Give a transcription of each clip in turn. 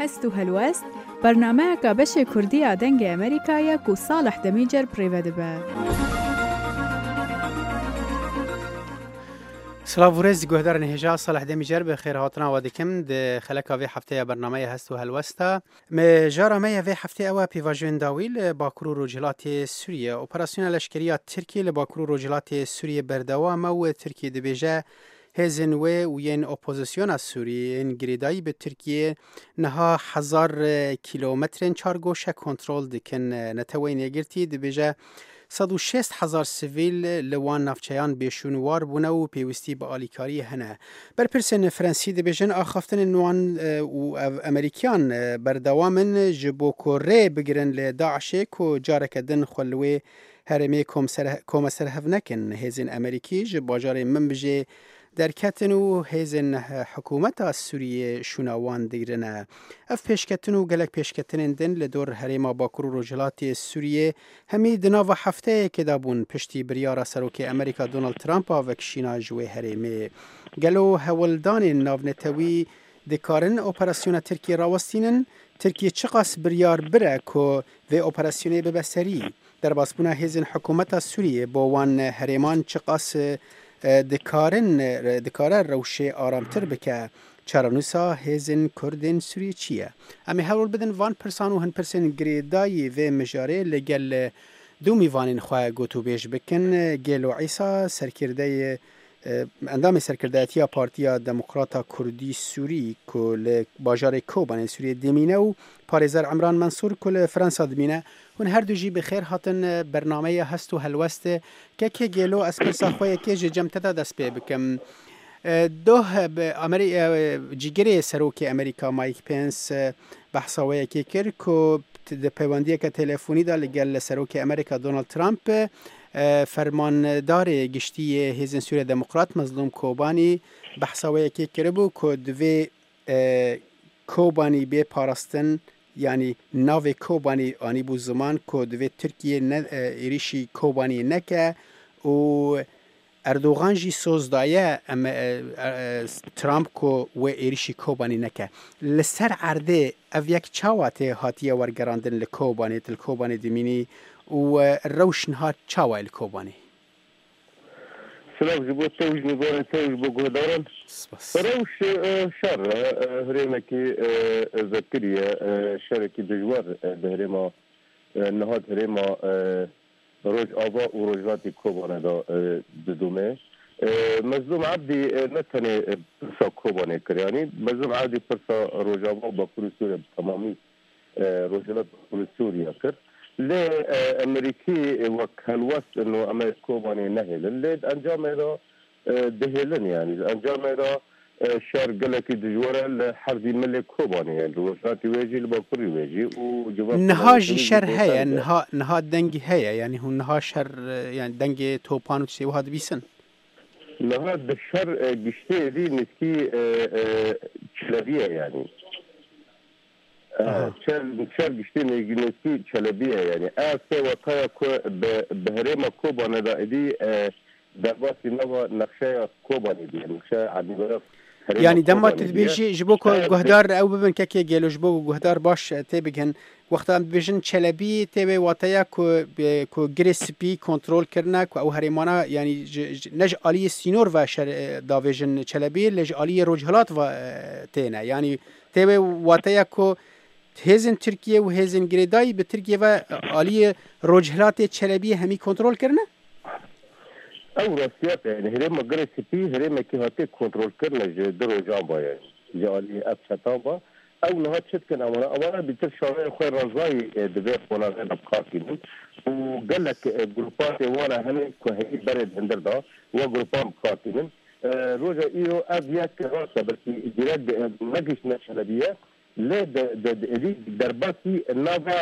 هست و هلوست برنامه که بشه کردی آدنگ امریکایی که صالح دمیجر پریوده به سلام ورز گهدار نهجا صالح دمیجر به خیر هاتنا و دکم ده خلک اوی هفته برنامه هست و هلوستا مجارمه اوی هفته او پیواجون داویل باکرو رجلات سوریه اپراسیون لشکریات ترکیه لباکرو رجلات سوریه بردوام و ترکیه دبیجه هزن و ین اپوزیسیون از سوریه این گریدایی به ترکیه نها 1000 کیلومترین چارگوشه کنترل دکن نتوین یگرتی دبیجه 106,000 سیویل لوان نافچیان بیشونوار بونه و پیوستی با آلیکاری هنه. برپرسن فرانسی دبیجن آخافتن نوان و امریکیان بردوامن جبو کوره بگرن لداعشه که جارک دن خلوه هرمی کوم سرهف نکن هزین امریکی جبو جاره من بجه درکتن و هزین حکومت سوریه شوناوان دیرنه. اف پیشکتن و گلک پیشکتن دن لدور هریما باکرو رجلات سوریه همی دناو هفته که دابون پشتی بریار سروک امریکا دونالد ترامپ وکشینا جوی هریمی. گلو هولدان ناونتوی دکارن اپراسیون ترکیه راوستینن ترکیه چقاس بریار بره که و اپراسیون ببسری در باسبونه هزین حکومت سوریه با وان هریمان چقاس دکاره روشه آرامتر بکه چرانوسا هزین کردین سوریه چیه؟ امی هول بدن وان پرسان و هن پرسن گریدایی و مجاره لگل دو میوانین خواه گوتو بیش بکن گلو عیسا سرکرده اندام سرکرده‌تیا پارتیا دموکراتا کردی سوری کل باجار کوبان سوریه دمینه و پارێزەر عمران منصور کل فرانسا دمینه هون هر دو جی بخیر هاتن برنامه هست و هلوست که گلو اسپرسا خواه که جمتدا دست پی بکم دوه جیگری سروک امریکا مایک پنس بحثاوه که کرد که پیوندی که تلفونی دا لگل سروک امریکا دونالد ترامپ فرماندار گشتی هزین سوریه دموکرات مظلوم کوبانی بحثاوه که کربو که دوی کوبانی به پاراستن یعنی ناو کوبانی آنی بو زمان که دوی ترکیه ایریشی کوبانی نکه و اردوغان جی سوزدایه ترامپ کو و ایریشی کوبانی نکه لسر عرده او یک چاواته هاتیه ورگراندن لکوبانی تل کوبانی دمینی و روشنها چاوه لکوبانی سلام جبو توج نبوه توج بقودارن روش شر هريمكي ذكرية شركي دجوار بهريما نهاد هريما روج آبا و روجاتي كوبانه دا ددومه مظلوم عبدي نتني برسا كوبانه كرياني مظلوم عبدي برسا روج آبا باكور سوريا بتمامي روجات باكور سوريا كر لأمريكي وكالوست انه اما كوباني نهلن لد انجام دا دهلن يعني انجام دا شهر قلقي دجوره لحرزي ملك كوباني يعني روجاتي ويجي لباكوري ويجي وجواب نها جي شر هيا نها دنگي هيا يعني هو نها شر يعني دنگي توبان وشي وهذا بيسن نها الشر قشتي دي نسكي شلبية يعني شر قشتي نسكي شلبية يعني آسي وطايا بهريما كوباني دا دي درباسي نوا نقشايا كوباني دي نقشايا عدي يعني دما تدبيجي جبوكو جهدار او ببن كاكي جيلو جبوكو جهدار باش تبيجن وقتا بيجن چلبي تبي واتايا كو جريسبي كنترول كرنا او هريمانا يعني نج آلي سينور و دافيجن چلبي لج آلي روجهلات و تينا يعني تبي واتايا كو هزن تركيا و هزن جريداي بتركيا و آلي روجهلات چلبي همي كنترول كرنا او راسيات يعني هريما قريت فيه هريما كي هاتي كنترول كرنا درو جامبا يعني جالي ابسطابا او نهات شد كان اولا بيتر شويه خوي رزاي دبي خونا غير بقاكين وقال لك جروبات وانا هني كهي برد هندردا وجروبام قاتلين روجا ايو ابيات راسه بس جراد مجلس نشلبيه لا دي درباتي النافا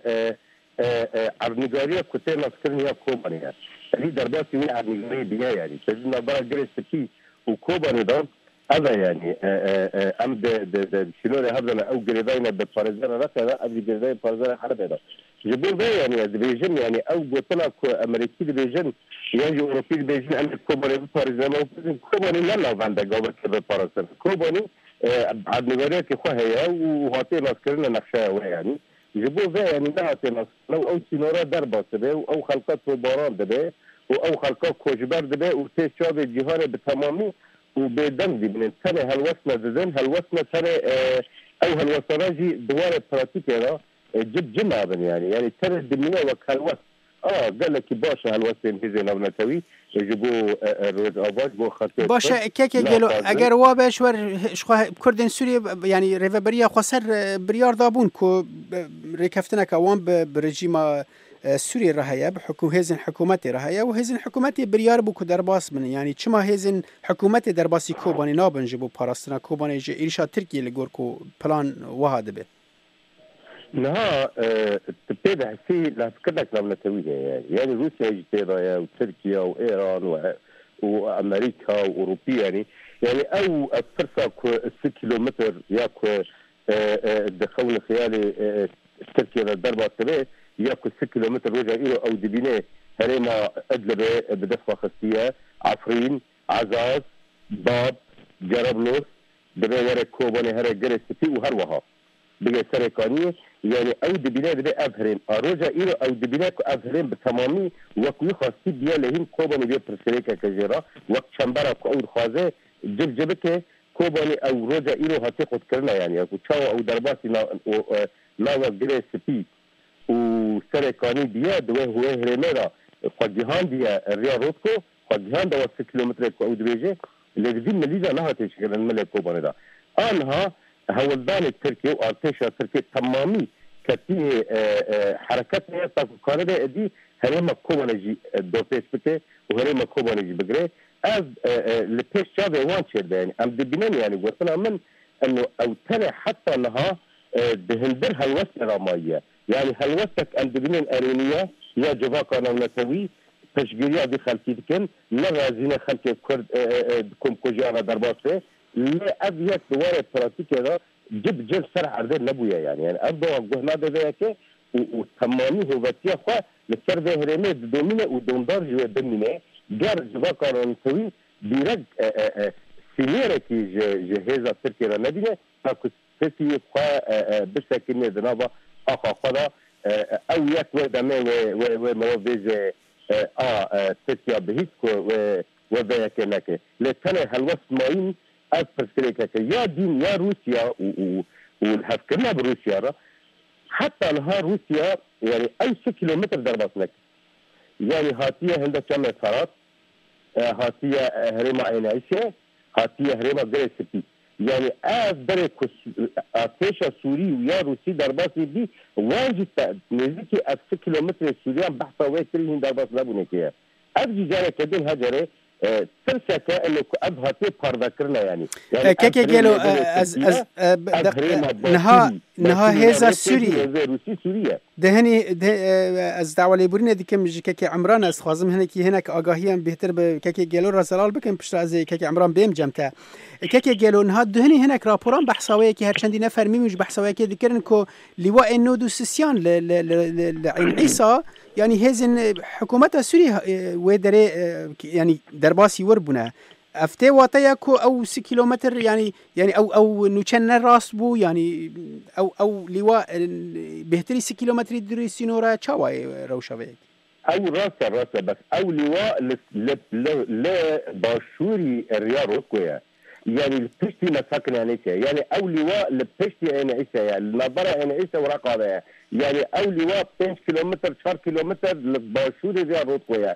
عرنجاريه كتير نسكرنيا كوبانيا دي درباتي وين عرنجاريه بيها يعني تجينا برا جريس تكي وكوباني ده هذا يعني ام د شنو هذا او جريداينا بفارزانا ركا ابي جريداي فارزانا حرب هذا جبور ده يعني ديفيجن يعني او قلت امريكي ديفيجن يعني اوروبي ديفيجن ام كوباني بفارزانا كوباني لا لا فاندا جوبر كده فارزانا كوباني بعد نظريات خوهية وهاتي ناس كرنا نقشة يعني جبوا ذا يعني نهاتي ناس لو أو سينورا دربا دبي أو خلقات باران دبي أو خلقات كوجبار دبي وتشاب الجهان بتمامي وبدمدي من السنة هالوصلة ذن هالوصلة سنة أو هالوصلة جي دوار براتيكي جب جمعا يعني ترى الدنيا وكالوصل قال لك باشا هالوصل هزي نبنتوي يجبوا روز آباد بو خطير باشا كيكي قالوا اگر وابش ور كردن سوريا يعني ريفابريا خسر بريار دابون كو ريكفتنا كوان برجيم سوريا رهيا بحكو هزن حكومتي رهيا وهزن حكومتي بريار بو كدرباس من يعني چما هزن حكومتي درباسي كوباني نابن جبو باراستنا كوباني جي إيرشا تركيا لغوركو بلان وهاد به نها تبتدى حسي لافكرك لما نتويها يعني روسيا يجتيرا وتركيا وإيران وأمريكا وأوروبيا يعني أو الفرصة 6 كيلومتر ياكو الدخول خيالي تركيا الضربة التبيه ياكو 6 كيلومتر وجه إيرو أو دبينه هريما أدلبه بدفع خصية عفرين عزاز باب جربلوس دبي ورا كوباني هرا جرستي وهروها بقى سرقانية يعني أو دبينه دبي أفهرين أروجا إيرو أو دبينه أفهرين بتمامي وكوي خاصي بيا لهم كوباني بيا برسليكا كجيرا وقت شمبرا كأول خازة جبك كوباني أو روجا إيرو هتاخد كرنا يعني أكو تشاو أو درباسي ناوا جرستي وسرقاني بيا دوه هو هرميرا قديهان بيا الريال روتكو قديهان دوا 6 كيلومتر أو دبيجة اللي بدين مليجا نها تشكل الملك كوباني دا أنها هولدان التركي وارتيشا التركي تمامي كتي حركاتها تاكوكارده دي هريما كوبانجي دوتيش بكي وهريما كوبانجي بقري از لبيش جابي وانشر يعني ام دبنان يعني قلتنا من انه او ترى حتى انها دهندر هالوسط راماية يعني هالوسط ام دبنان ارينية يا جباكا نونتوي تشجيريا دي خلقيتكن لغازينا خلقي كرد كم كوجانا درباسه لا أبيات دوار براتيكي هذا جب جل سرع عرضين نبويا يعني أبدو أقولنا ذاك وتمامي هو بتيا خا لسر ذا هرمي دومينة ودوندار جوا دمينة جار جوا كارون سوي بيرج سينيرة كي جهازة تركيا ندينة تاكو تركيا خا بسكينة ذنابا أخا خلا أو يك ودمه وموفيز تركيا بهيك وذاك لك لكن هالوصف ماين أفرسلك يا دين يا روسيا والهفكرنا بروسيا حتى نهار روسيا يعني أي 6 كيلومتر دربات لك يعني هاتية هندا كم صارت هاتية هريما عين عيشة هاتية هريما جريسبي يعني أفضل أتيشا سوري ويا روسي درباتي دي واجد نزيكي 6 كيلومتر سوريان بحثا ويكريهن دربات لابونيكيا أبجي جاري كدين هجري ترسك انه ابهاتي بارذكرنا يعني كيكي قالوا نها هذا سوريا دهني از دعوه بورينا ديكم كيكي عمران از خازم هناكي هناك اگاهيان بهتر كيكي قالوا رسالال بكم پشت از كيكي عمران بهم جمتا كيكي قالوا نها دهني هناك رابوران بحثاويه كي هر چندي نفر ميمج بحثاويه كي ذكرن كو لواء النود والسيان لعين عيسى يعني هزن حكومة سوريا ودري يعني درباسي وربنا افتي واتياكو او 6 كيلومتر يعني او نوچن راس بو يعني او لواء بهتري 6 كيلومتر دري سينورا چاواي روشاوي او راسا بس او لواء لا باشوري الرياض كويا يعني البشتي مساكن يعني او لواء البشتي انا عيسى يعني النظره انا عيسى ورقه يعني او لواء 5 كيلومتر 4 كيلومتر لباشوري الرياض كويا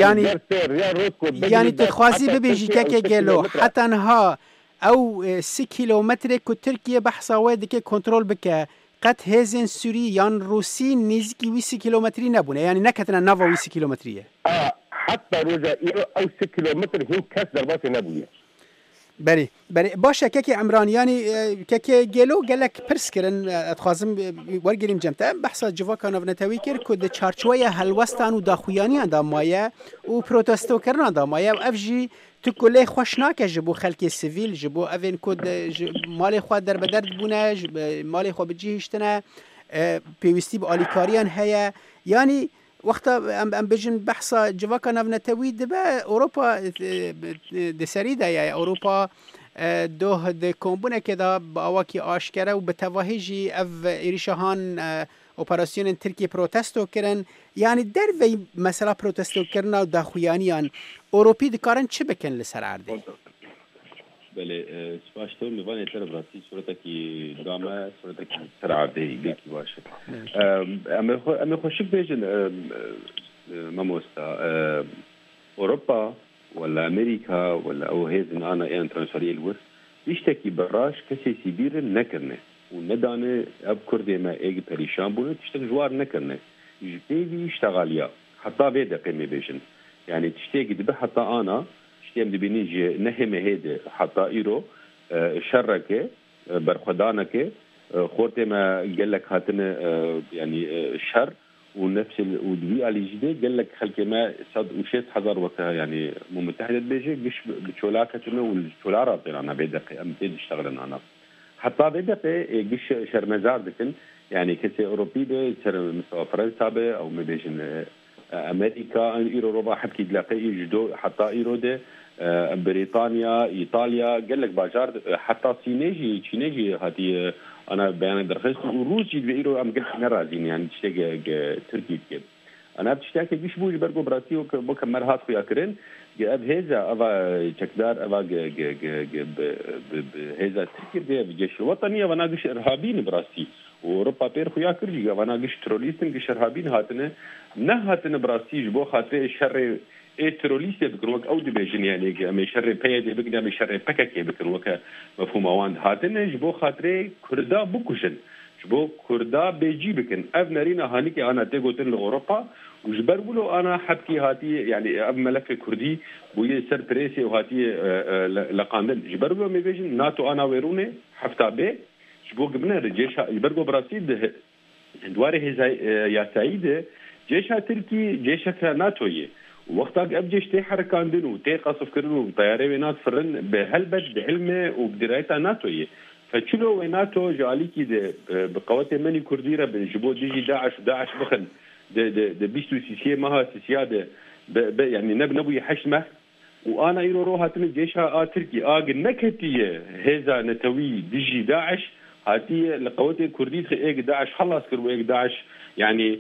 يعني تخوازي ببيجي كاكي قالوا حتى انها او 6 كيلومتر كو تركيا بحثا وادك كنترول بك قد هزن سوري يان روسي نزكي 6 كيلومتري نبونه يعني نكتنا نافا 6 كيلومتريه حتى روجا او 6 كيلومتر هي كاس دربات نبويه بري باشا كاكي عمران يعني كاكي قالوا قال لك برسكرن اتخازم ورقريم جمتا بحثا جواكا نفنتاوي كر كود تشارچويا هلوستان وداخوياني اندا مايا وبروتستو كرنا دا مايا وافجي تكل خوشناك جبو خلق سيفيل جبو افين كود مالي خو در بدرد بونه مالي خو بجيشتنا بيوستي باليكاريان هيا يعني وقتا ام بجن بحثا جواكا نفنتاوي دبا اوروبا دسريدا يا اوروبا دوه د کمبونه كده باواكي آشكره وبتواهيجي اف إيريشهان اپراسیون ترکیه پروتستو کرن یعنی در وی مثلا پروتستو کرنا دا خویانیان اوروپی دکارن چه بکن لسر عرده؟ بله سپاشتون میوان تر براتی صورتکی دامه صورتکی سر عرده بیکی باشه اما خوشک بیجن مموستا اوروبا ولا امريكا ولا او هيزن انا ان ترانسفيريل ور يشتكي براش كسي سيبير نكرنه وندانه اب كردي ما ايج بريشان بونه تشتغل جوار نكرنه جبيبي اشتغاليا حتى بيد قيمه بيجن يعني تشتكي دبه حتى انا اشتيم دبينيجي نهم هيد حتى ايرو شركه برخدانك خورتي ما قال لك هاتنا يعني شر ونفس ودوي على جديد قال لك خلك ما صد وشيت حضر وقتها يعني متحدة بيجي قش بتشولاكتنا والشولارة طلعنا بيدقي أم تيجي اشتغل أنا حتى بيدقي قش شرمزار دكن يعني كسي أوروبي ده شر مثل فرنسا به أو مبيجن أمريكا إيرو ربع حبكي تلاقي يجدو حتى إيرو ده بريطانيا إيطاليا قال لك باجار حتى صينيجي هاتي أنا بيان درخست وروسي بيرو أم قلت نرازين يعني تشتاق تركي كده أنا بتشتاق جيش بوج برجو براسي وك مرهات خويا كرين جاب هذا أبا شكدار أبا هذا تركي بجيش الوطني وأنا جيش إرهابين براسي وأوروبا بير خويا كرجي وأنا جيش تروليستن جيش إرهابين هاتنا نهاتنا براسي جبو خاطر الشر تروليست بكروك أو دبيجن يعني أمي شر بيد بكنا أمي شر بكك بكروك مفهوم وان هاتنا جبو خاطر كردا بكوشن جبو كردا بيجي بكن أبنرينا هانيك أنا تيجوتن لأوروبا وجبرولو أنا حبكي هاتي يعني أب ملف كردي بوي سر بريسي وهاتي لقاندن جبرولو مي بيجن ناتو أنا ويروني حفتا بي جبو قبنا رجيشها جبرولو براسيد دواري هزاي يا سعيد جيشها تركي جيشها ناتويه وقتها ابجيش تي حركاندن وتي قصف كرن وطياري وينات فرن بهلبت بعلمه وبدرايتها ناتويه فشلو ويناتو جاليكي بقوات مني كرديره بجبو ديجي داعش بخن ده بيستو سيسيه ماها سيسياده يعني نبو يحشمه وانا يرو روها تن جيشها تركي نكتيه هذا نتوي ديجي داعش هاتي لقوات كردي ايق داعش خلص كرو ايق داعش يعني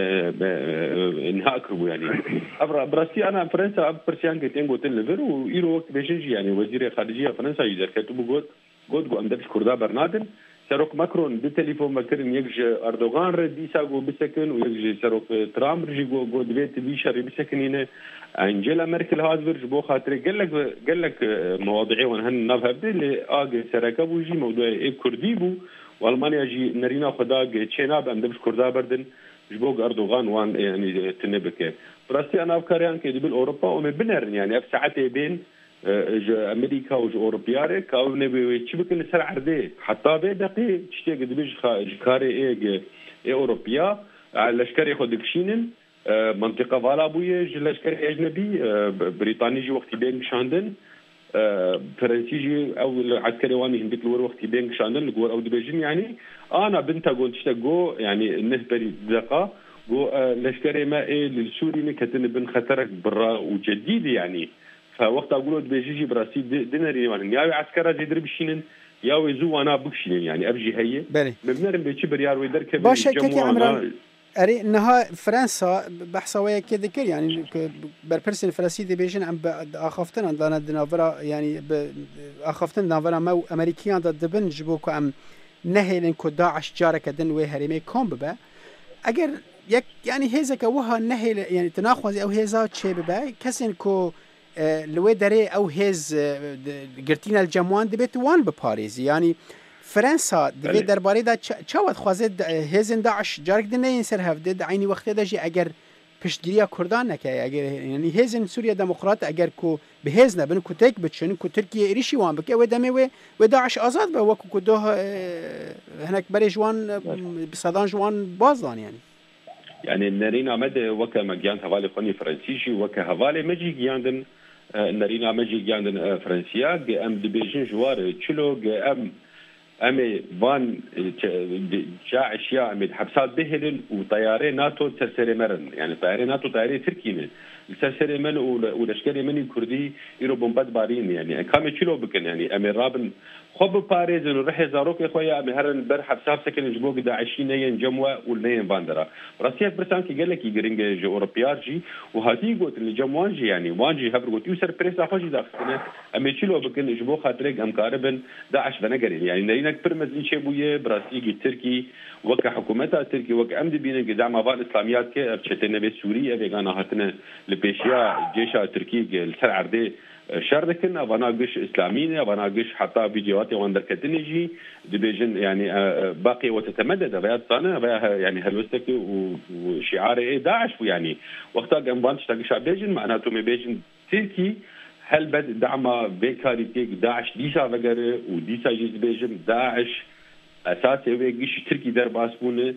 انهاء كربو يعني براسي انا فرنسا برسيان كتنغو تلفر ويرو وقت بيجي يعني وزير خارجيه فرنسا يذكر كتبو قد امدبش كردا برنادن سروك ماكرون بالتليفون مكرن يجي اردوغان ردي ساغو بسكن ويجي سروك ترامب رجي جو دبيت بيشر بسكن هنا انجيلا ميركل هازفر جبو خاطر قال لك مواضيع وهن نافهبد اللي سركب ويجي موضوع كرديبو والمانيا جي نرينا خدا تشينا بامدبش كردا بردن جبوق أردوغان وان يعني تنبكه براسي أنا أفكاري أنك دبل أوروبا ومن بنرن يعني أفساعتي بين أمريكا وأوروبياري كأو نبي تشبك السرعة عردي حتى بيدقي تشتاق دبيج جكاري أوروبيا لشكري خدك شينن منطقة فالا بويج لشكري أجنبي بريطاني جي وقت بين شاندن فرنسيجي او العسكري واني هنديك الور وقت بين شاندن الجور او دبيجن يعني انا بنتا قلت تشتقو يعني النهبري دقه جو لشكري ما للسوري كتن بن خطرك برا وجديد يعني فوقت اقولوا دبيجي براسي ديناري يعني يا عسكره جدر بشينن يا ويزو انا بكشين يعني ابجي هي مبنرم بيتشي بريار ويدرك جمهور أري إنها فرنسا بحثوا كذا كل يعني بربرسن الفرنسي دي بيجن عم أخافتن عندنا دنافرا يعني أخافتن دنافرا ما أمريكيان ضد بن جبوك عم نهيلن كداعش جارك دن وهرمي كم ببا أجر يك يعني هذا كوها نهيل يعني تناقض أو هذا شيء ببا كسن كو لو دري أو هز قرتينا الجموان دبيت وان بباريس يعني فرنسا دبی درباره دا چاوت خوازد هزن داعش جارک دنه این سر هفته دا عینی وقت دا جی اگر پشتگیری کردان نکه اگر یعنی هزن سوریا دموکرات اگر کو به هزن بن کو تک بچن کو ترکیه ایریشی وان بکه و دمه و داعش آزاد به وکو کو دوه هناك بري جوان بصدان جوان بازدان يعني نرينا مد وكا مجيان هوالي خوني فرنسيشي وكا هوالي مجي جياندن نرينا مجي جياندن فرنسيا ام دبيجن جوار تشلو أمي فان جاء أشياء أمي حبسات بهلن وطياري ناتو تسري مرن يعني طياري ناتو طياري تركينه السرسري من والاشكال مني كردي يرو بومبات بارين يعني كامل كيلو بكن يعني امير رابن خب باريز انه رح زاروك يا خويا امي هرن برح بساب سكن جبوك دا 20 نين جموه والنين باندرا راسيه برسان كي قال لك يجرينج جو اوروبيارجي وهاتي قلت اللي جموانجي يعني وانجي هبر قلت يوسر بريس اخوجي داخل امي كيلو بكن جبو خاطرك ام قاربن داعش بنقري يعني نرينك برمزين شبويه براسيجي تركي وكا حكومتها تركي وكا امد بينك دعم فال اسلاميات كي ارشتنا بسوريا بيغانا هاتنا لبيشيا جيشا تركي السر عردي شردكن ابانا قش اسلاميين ابانا قش حتى فيديوهات واندر كتنجي دبيجن يعني باقي وتتمدد بيات صانه يعني هلوستك وشعار داعش يعني وقتها قنبانش تاق شعب بيجن معناته بيجن تركي هل بد دعم بيكاريتيك داعش ديسا وغيره وديسا جيز بيجن داعش اساسي ويجيش تركي درباسبونه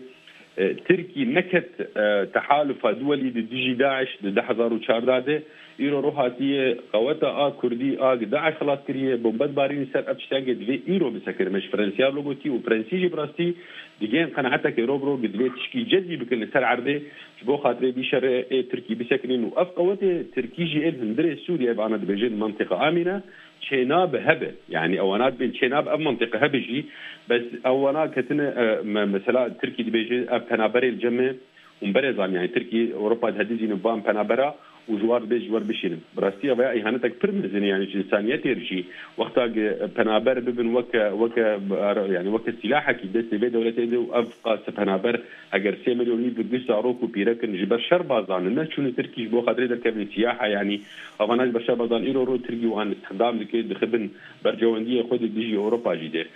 تركي نكت تحالف دولي ديجي داعش د 2014 ايرو روحاتيه قوتا كردي داعش خلاص كريه بومبات بارين سر ابشتاق دفي ايرو بسكر مش فرنسيا لوغوتي وفرنسيجي براستي ديجين قناعتك يروبرو قدلي تشكي جدي بكل سر عرضه بو خاطري بشر تركي بسكرين وف قوته تركيجي هندري سوريا بانا دبيجين منطقه امنه شيناب هبه يعني اوانات بين شيناب اب منطقه هبجي بس اوانات كتنا مثلا تركي دبيجي اب بنابري الجمه ومبرزان يعني تركي اوروبا تهديزين بام بنابرا وجوار بيج جوار بشين براستيا بقى اهانتك برمزني يعني انسانيتي رجي وقتها بنابر ببن وك يعني وك سلاحك دست بي دولتي دو افقا بنابر اگر 3 مليون بقص عروق وبيركن جبر شربازان الناس شنو تركي بو خاطر دركب سياحه يعني افناج بشربازان ايرو رو تركي وان استخدام لكي دخبن برجونديه خد ديجي اوروبا جديده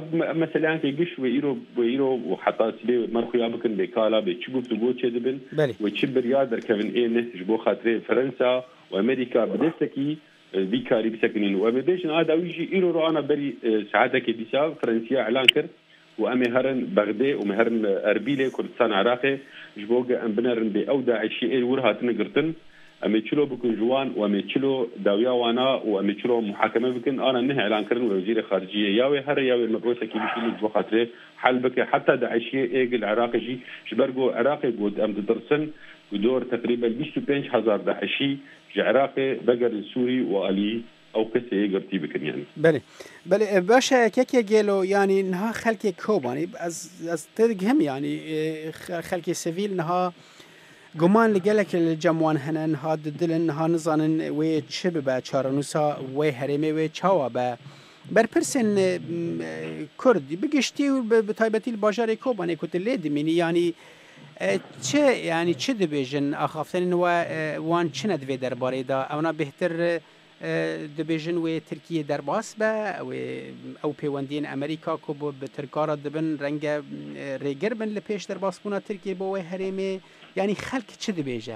مثلا كيجش ويرو وحتى سبي مرخيا بكن بكالا بتشوف تقول كذبن وتشبر يا دركبن ايه جبو خاطر فرنسا وامريكا بدستكي بيكاري بسكنين وبديشن هذا ويجي ايرو انا بري ساعتك بيسا فرنسيا اعلان كر وامي هرن بغداد ومهرن اربيله كردستان عراقي جبوق ام بنرن باودع شيء ورها تنقرتن اميتشلو بكن جوان واميتشلو داويا وانا واميتشلو محاكمه بكن انا نه اعلان كرن وزير خارجيه ياوي هر ياوي المبعوثه كي بيشيل جبو خاطر حل بك حتى داعشيه ايجل عراقي جي جبرجو عراقي قد ام درسن ودور تقريبا 25000 داعشي عراقي بقر سوري والي او كسي يقرتي بكن يعني بله باشا كيكي جيلو يعني نها خلكي كوباني از تدقهم يعني خلكي سيفيل نها گمان لگلک الجمعان هنن ها دلن ها نزانن و چه به چارنوسا و هرمه و چاوا به برپرسن کردی بگشتی و به تایبتی الباجار کوبانه کتله دمینی یعنی چه دبیجن آخافتن و وان چه ندوی درباره دا اونا بهتر دبیجن و ترکیه درباس به او پیوندین امریکا کو به ترکارا دبن رنگ ریگر بن لپیش درباس بونا ترکیه با و هرمه يعني خلق چه دبيجه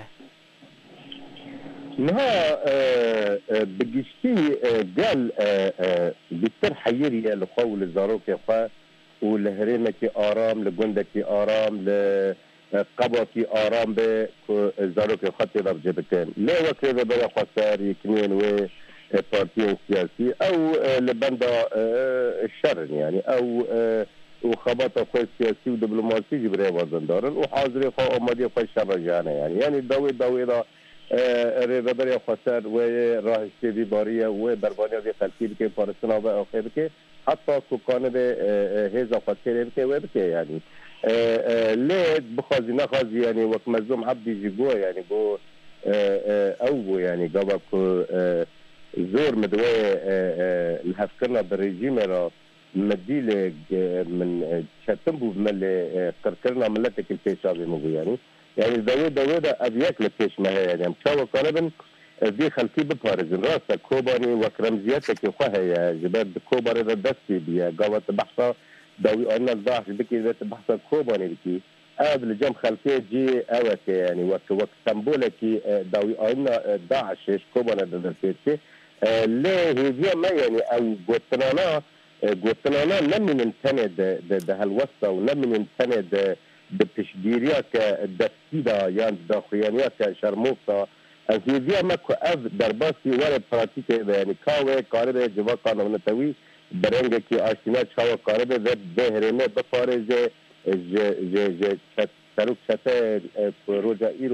نها بجشتي قال بيتر حيري لقول الزاروك يخا ولهريمك آرام لجندك آرام لقبك آرام بالزاروك يخا تضرب جبتين لا وكذا بلا خسار يكنين و بارتيين سياسي او لبندا الشر يعني او وخبط اخوي سياسي ودبلوماسي جبري وزندارن وحاضر اخو امدي اخو شرجانه يعني داوي دا ريبر خسر و راه سيدي باريه و بربانيه دي خلقي بك فارسنا و اخي بك حتى سكان به هيزا فكر بك و بك يعني ليه بخازينا خازي يعني وقت مزوم عبدي جيبو يعني بو او يعني قبل زور مدوي الهفكرنا بالرجيم را مديله من شتمبو من قرقرنا ملتك البيشابي مو يعني داوود ابيك لكيش ما هي يعني مشاو قالبن دي خلقي ببارز راسك كوباني وكرمزياتك يخوها جباد كوباني ردستي بيا قوات بحثة داوي انا الضعف بكي ذات بحثة كوباني بكي قبل جم خلقي جي اوك يعني وقت سمبولكي داوي انا داعش كوباني ردستي ليه هي ما يعني او قوتنا لم ننتند ده هالوسطة ولم ننتند بتشجيريات الدستيدة يعني داخليات شرموفة هي ماكو اف درباسي ولا براتيك يعني كاوي قاربه جوا قانون نتوي برنگ کی آشنا شاو قاربه ذات بهرمه بفارز ج تروك شته پروژه ایرو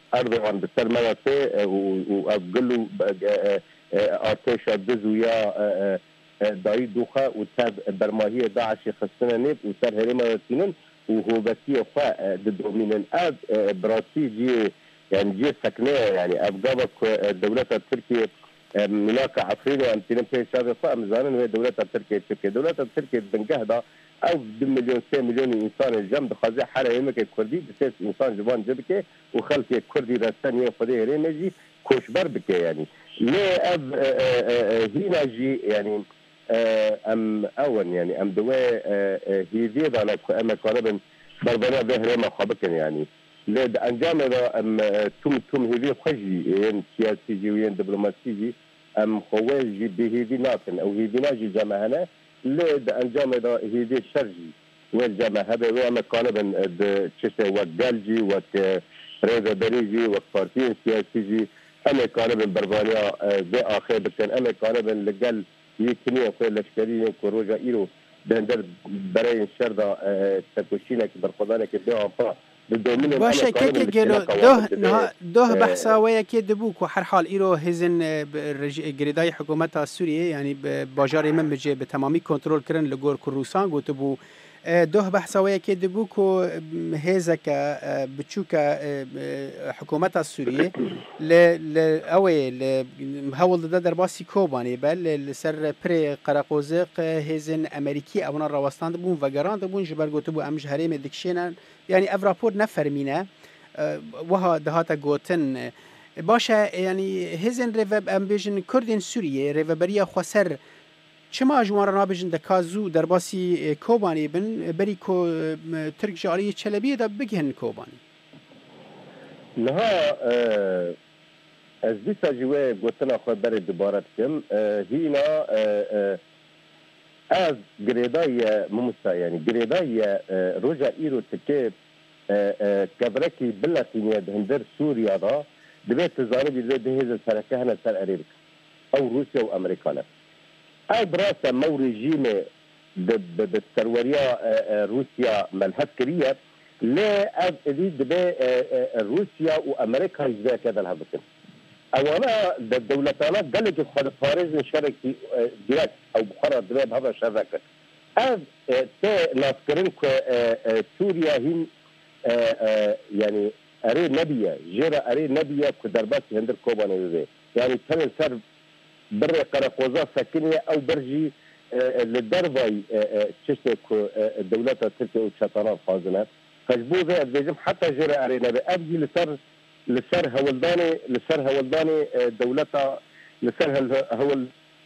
اردوغان بسر مناطق وقالوا ارتش دز ويا داي دوخه وتاب برماهيه داعش خصنا نيب وسر هريما سنين وهو بسيه فا ضد اب براسي جي يعني جي سكنه يعني ابقابك الدوله التركيه مناقع عفرين وامتنين في الشعب فامزانا وهي الدوله التركيه الدوله التركيه بنجهده او 2 مليون 3 مليون انسان الجنب خازي حاله يمك الكردي بس انسان جبان جبكه وخلق الكردي رسانيه وفديه رينجي كوشبر بك يعني لا اب هنا جي يعني ام اول يعني ام دواء هي زيد على ام قرابا بربنا به ما خابكن يعني لا انجام ام تم هذه خجي يعني سياسي جي وين دبلوماسي ام خواجي به ناكن او هذه ناجي جماعنا لا انجام هذه الشرجي والجماعه هذا وين قرابا تشته وقالجي وك ريزا بريجي وبارتي سياسي اما قرابا بربانيا ذي اخر بكن اما قرابا لقال يكني في الاشكاليه كروجا ايرو بندر براي الشرده تكوشينا كبرقدانه كده باشه که گلو ده بحثا ویا که دبوک و هر حال ایرو هزن گریدای حکومت سوریه یعنی باجار من بجه به تمامی کنترل کردن لگور کروسان گوت بو ده بحثا ویا که دبوک و هزک بچوک حکومت سوریه ل اوه ل هول ده در باسی کوبانی بل سر پر قراقوزق هزن امریکی اونا راوستان بون و گران بون جبر گوت بو امج هریم دکشینن يعني افراپور نفرمينه وها دهاتا گوتن باشه يعني هزن ريفب امبيجن كردين سوريه ريفبريا خسر چما جوان نابجن دكازو درباسي كوباني بن بريكو ترك جاري چلبيه دا بگهن كوباني لها از دیسا جوه گوتنا خود بر دوباره کم هینا از گریدای ممسا يعني گریدای روجا ایرو تکیب كبركي بلاتينيا هندر سوريا دا دبيت الزانبي دبيت هذا سركه هنا سر أمريكا أو روسيا وأمريكانا أي براسة مورجيمة بالسروريا روسيا مالهسكرية لا أبدي دبي روسيا وأمريكا إذا كذا الهبكن أو أنا الدولتنا قالت خد فارز شركي ديركت أو بخارى دبي بهذا شركة أب نذكرن سوريا هن يعني أري نبية جرى أري نبية كدربات هندر كوبانة ذي يعني كان سر بر قرقوزة سكنية أو برجي للدربي تشتك الدولة التركية وشطرات فازنا فجبو ذي أبديجم حتى جرى أري نبي أبدي لسر هولداني دولتها لسر هول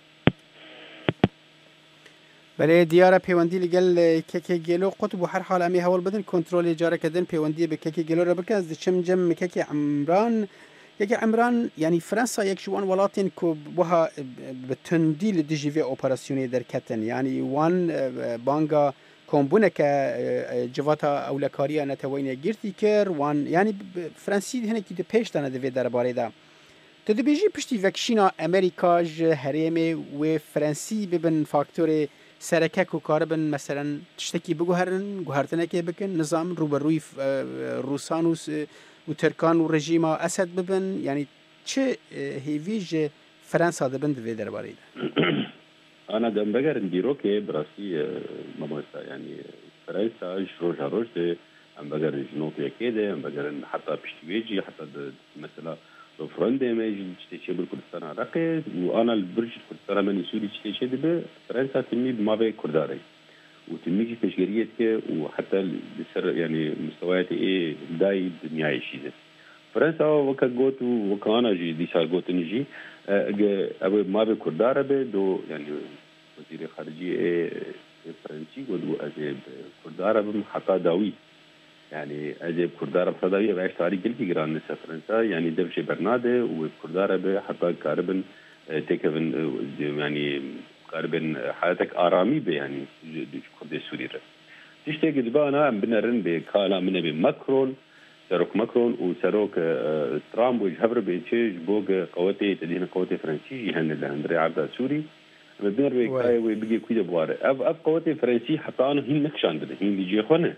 بله دیاره پیوندی لگل ککی گلو قطب و هر حال امی هول بدن کنترل جاره کردن پیوندی به ککی گلو را بکن از چم جم ککی عمران یعنی فرانسا یک جوان ولاتین که بها به تندی لدیجیوی اپراسیونی در کتن یعنی وان بانگا کمبونه که جواتا اولکاریا نتوانی گرتی کر وان یعنی فرانسی هنه که ده پیش دانه دوی در باره ده تدبیجی پشتی وکشینا امریکا هرمه و فرانسی ببن فاکتور سرکک و کاربن مثلا تشتکی بگوهرن گوهرتنه که بکن نظام روبروی روسان و ترکان و رژیم اسد ببن یعنی چه هیویج فرانسا دبن دوی در باره ده أنا دم بقر نديرو كي براسي ممارسة يعني فرنسا روجا روج ده أم بقر جنوبيا كده أم بقر حتى بشتويجي حتى مثلا فرندا ما يجي تشتي بالكردستان عراقي وأنا البرج كردستان من سوري تشتي ده فرنسا تمي بما بي كرداري وتميجي تشجيرية كي وحتى لسر يعني مستويات إيه داي دنيا شيء فرنسا وقت جوت وكأنا جي دي شال جوت نجي أبو ما بكردارة بدو يعني وزير خارجية فرنسي ودو أجيب كردارة حتى داوي يعني أجيب كردارة داوي بعيش تاريخ كل جيران نسا فرنسا يعني دبش برناده وكردارة حتى كاربن تكفن يعني كاربن حياتك آرامي به يعني كرد سوري تشتغل جذبة أنا بنرن بكالا من بماكرون سروك ماكرون وسروك ترامب وجهبر بيتشيج بوق قواتي تدين قواتي فرنسي هن اللي هندري عبدا سوري بدنا بيكاي وبيجي كده بواره أب قواتي فرنسي حتى أنا هن نكشان ده هن بيجي خونه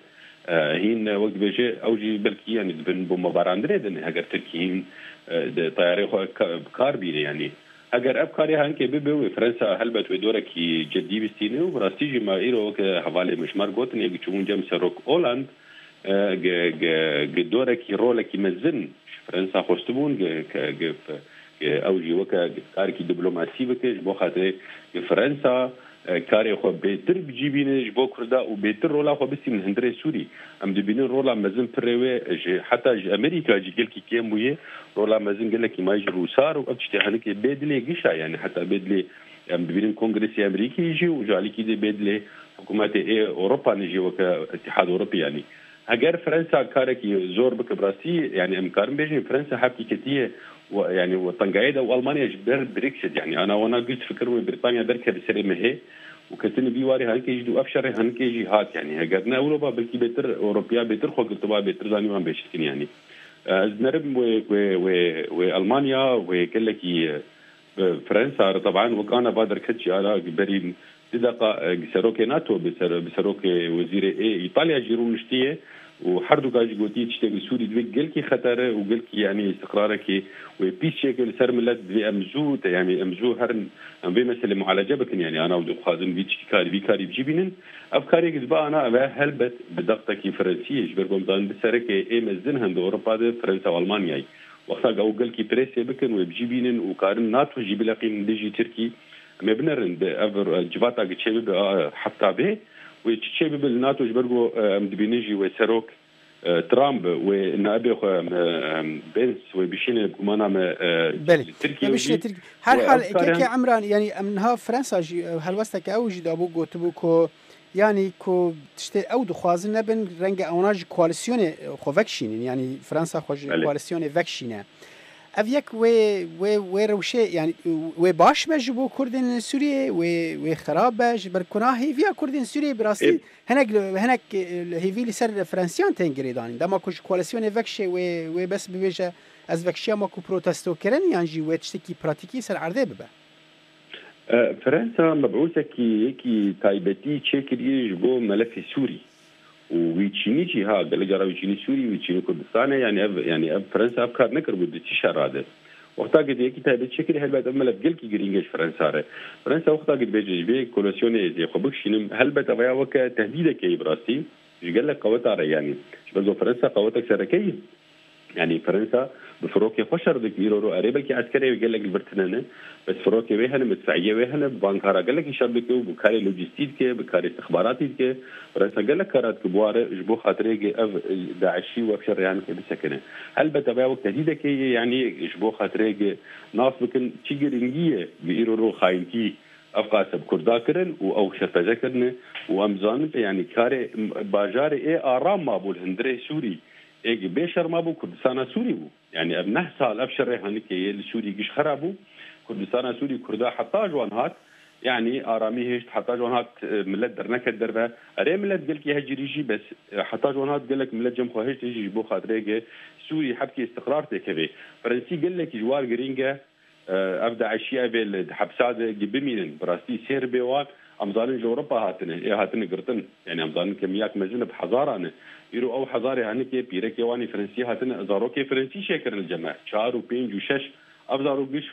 هين وقت بيجي أوجي بلكي يعني دبن بمباران دريدن أجر تركيين طياري بكار بيني يعني اگر اب کاری هن که به فرانسا هلبت و دوره کی جدی بستینه و راستیجی ما ایرو که حواله مشمار گوتن یکی چون جم سروک اولند گ دوره کی رول کی مزن فرانسا خوستبون گ اوجی وکا کاری کی دیپلماسی وکه بو خاطر فرانسا کاری خو بهتر بجیبینه بو کردا و بهتر رولا خو بسی من هندره سوری ام دبینن رولا مزن پروي حتى امريكا جي قال كي مويه رولا مزن قال لك ما يجي روسار وابتشتي هنك بدلي قشا يعني حتى بدلي ام دبين كونغرس امريكي يجي وجالي كي بدلي حكومات اوروبا نجي وكا اتحاد اوروبي يعني اگر فرنسا كاركي زور بك براسي يعني امكان بيجي فرنسا حبكي كتيه يعني وطنقايده والمانيا جبر بريكسيت يعني انا وانا قلت فكر بريطانيا بركه بسري مهي وكتن بيواري هنك يجدو افشر هنك يجي هات يعني هجرنا اوروبا بلكي بيتر اوروبيا بيتر خو قلتوا بيتر زاني وان بيشتين يعني نرب والمانيا وكلكي فرنسا طبعا وكان بادر كتشي على بري دقه سروكي ناتو بسروكي وزير ايطاليا جيرو نشتيه وحردو كاجي قوتي تشتغل سوري دوي قلكي خطر وقلكي يعني استقرارك وبيس شكل سر ملت دي امزو يعني امزو هرن ام بي مساله معالجه بكن يعني انا ودو خازن بيكاري بجيبينن افكاري كذبا انا هلبت بدقتك فرنسيه جبركم دان بسرك اي مزن هند اوروبا فرنسا والمانيا وقتا او قلكي بريسي بكن وبجيبينن وكارن ناتو جيب لقي من ديجي تركي ما بنرن افر جباتا جتشيب حتى به وتشيب بالناتو جبرجو مدبينيجي وسروك ترامب ونائب بنس وبيشين كمان تركيا بيشين تركيا حال كي عمران يعني منها فرنسا هلوستك اوجي دابو غوتبوكو يعني كو تشتي او دخوازن بن رنگ اوناج كواليسيون خو فاكشين يعني فرنسا خو كواليسيون فاكشين افيك و روشي يعني و باش بجبو كردن سوريا و خراب باش بركنا هي فيها كردن سوريا براسي هناك هي في لسر فرنسيان تنجريدان دما كوش كواليسيون فاكشي و بس بيجا از فاكشيا ماكو بروتستو كرن يعني جي وتشتكي براتيكي سر عرضه ببا فرنسا مبعوثه كي تايبتي تشكري جبو ملف سوري ويتشينيجي ها قال جرا ويتشيني سوري ويتشيني كردستان يعني فرنسا افكار نكر بود تشار هذا وقتا قد يكي تايبت شكل هل بعد ملف قال كي جرينجش فرنسا وقتا قد بيجي بي كولوسيوني زي خبكشين هل بتبع وك تهديدك يا براسي قال لك قوتها يعني برضو فرنسا قوتك سركيه يعني فرنسا بفروكي خشر ذيك يرورو قريبا كي عسكري وقال لك البرتنانه بس فروكي ويهن مدفعيه ويهن بانكارا قال لك يشربك وبكاري لوجستيك بكاري استخباراتي فرنسا قال لك كارات كبواره جبو خاطري داعشي وابشر يعني بسكنه هل بتبع وقت تهديدك يعني جبو خاطري ناس بكن تشيغرينجيه بيرورو خاينتي افقاسب كرداكرن او شرطه وامزان يعني كاري باجاري ارام مابول هندري سوري اجي بشر ما بو كردستان سوري بو يعني ابنه سال ابشر هنيك السوري جيش خرابو كردستان سوري كردا حتى جوانهات يعني ارامي هيش حتى جوانهات ملت درنك الدربه اري ملت قال كي هجريجي بس حتى جوانهات قال لك ملت جم خوهش تيجي بو خاطري سوري حبكي استقرار تكبي فرنسي قال لك جوار جرينجا ابدا اشياء بالحبسات جبمين براستي سير بيوان امزان اوروبا هاتن قرطن يعني امزان كميات مزنه بحضاره يرو او حضاري هنكي بيرك يواني فرنسي هاتن زاروكي فرنسي شكر الجماعه 4 و5 و6 افزارو بيش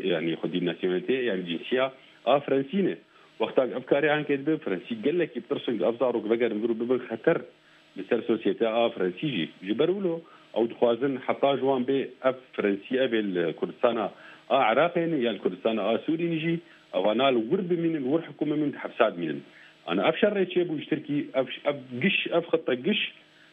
خدي ناسيوناليتي يعني جنسيه فرنسينه وقت افكاري عن كده فرنسي قال لك بترسل افزارو بقر نقولوا ببل خطر بسر سوسيتي فرنسيجي جبرولو او دخوازن حتى جوان بي اف فرنسيه بالكردستان عراقي يعني الكردستان سوري نجي او انا الورد من الور حكومه من حبسات من انا ابشر ريتشيبو يشتركي قش خطه قش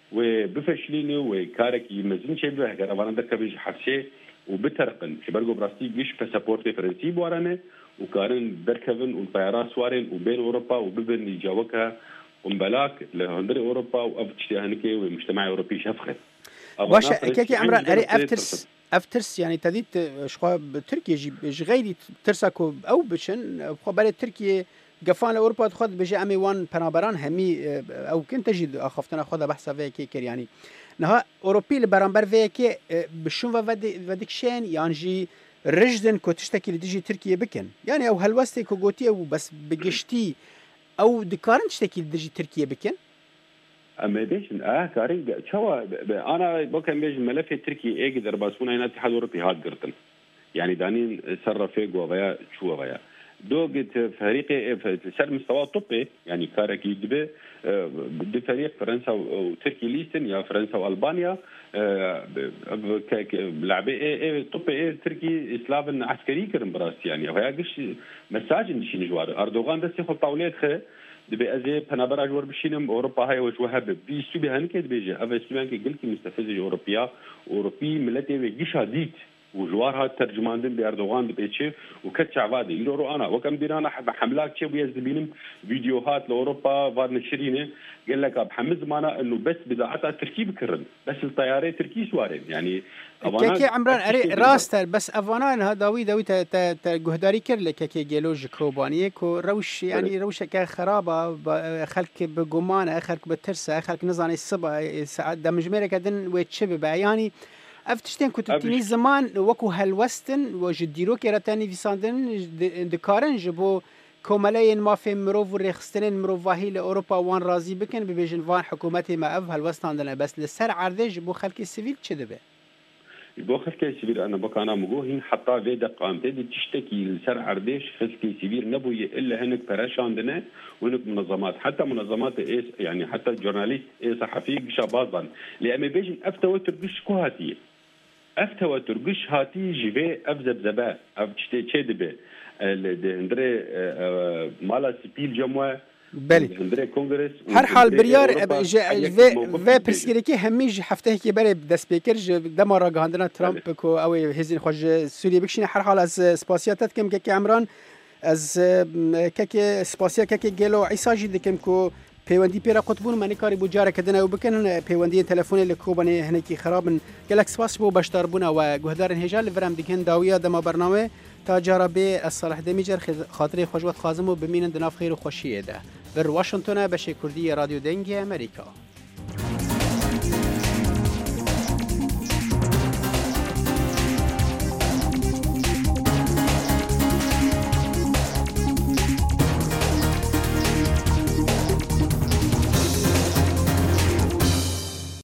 وبفشليني وكارك يمزن شيء به انا وانا دكبج حبسه وبترقن شبرغو براستي قش باسبورتي فرنسي بورانه وكارن بركفن والطيران سوارين وبين اوروبا وببن يجاوكها ومبلاك لهندري اوروبا وابتشتي هنكي والمجتمع الاوروبي شفخت واش كيكي عمران اري افترس يعني تديت شخوا بتركيا جي غيري ترسكو او بشن خبر تركيا قفان اوروبا تاخذ بجي امي وان بنابران همي او كنت تجد اخفتنا خذها بحث في كير يعني نها اوروبي البرامبر في كي بشون وديك شين يعني جي رجدن كو تشتكي لديجي تركيا بكن يعني او هلوستي كو غوتي او بس بقشتي او دكارن تشتكي لديجي تركيا بكن اما بيجن كارين شو انا بكم بيجن ملف تركي اقدر باسون اين الاتحاد الاوروبي هاد قرطن يعني دانين صرفه ويا شو ويا دوغت فريق في مستوى الطبي يعني كارك يدبه ضد فريق فرنسا وتركي ليستن يا فرنسا والبانيا لعبه طبي تركي اسلافن عسكري كرم براس يعني وهي قش مساجن شي نجوار اردوغان دسي خو طاولات خ دبي ازي بنابراج ور بشينم اوروبا هاي وش وهب في سبي هنك بيجي افا سبي هنك قلت مستفز اوروبيا اوروبي ملتي بيجيش هديت وجوارها ترجمان دين باردوغان بيتشي وكتش عبادي يلورو انا وكم دينا حملاك شي ويزبينم فيديوهات لاوروبا فار نشرينه قال لك بحمز معنا انه بس بضاعتها تركيب كرن بس الطيارات تركي سوارين يعني كي عمران راستر بس افانان هداوي دوي جهداري كرل كي جيلوج كروبانيه كو روش يعني روش كخرابه خلك بجمان خلك بترسه خلك نزاني الصبا ساعات دمجمره كدن ويتشب يعني افتشتين كنت تني زمان وكو هالوستن وجديرو كيرتاني في ساندن دكارن جبو كومالين ما في مروف وريخستنين مروفاهي لاوروبا وان رازي بكن ببيجن فان حكومتي ما اف هالوستن عندنا بس لسر عرضه جبو خلق السيفيل كذبه يبغى خلق السيفيل انا بكانا مجوهين حتى في دقام تدي تشتكي لسر عرضش خلق السيفيل نبوي الا هنك براش عندنا وهنك منظمات حتى منظمات ايش يعني حتى الجورناليست ايه صحفي شبازا لأما بيجن افتوى ترقش كوهاتيه افتوى ترقش هاتي جيفي افزب زبا افتشتي تشدبه هندري مالا سبيل جموع بلي هندري كونغرس هر حال بريار في برسكريكي هميج حفته كي بري دس بيكر دمر عندنا ترامب كو او هزين خوج سوريا بكشين هر حال از سباسياتات كم كي عمران از كي سباسيا كي جلو عيسى جي دكم كو پیوندی پیرا قطبون منی کاری بوجاره کدنه و بکنن پیوندی تلفنی لکوبانی هنکی خرابن گلک سپاس بو باشتار بونا و گهدارن هجال لورم دیگن داویا دما برنامه تا جربه الصالح دمیجر خاطری خوشوت خازم و بمینن دناف خیر و خوشیه ده بر واشنطن بشه کردی رادیو دنگی امریکا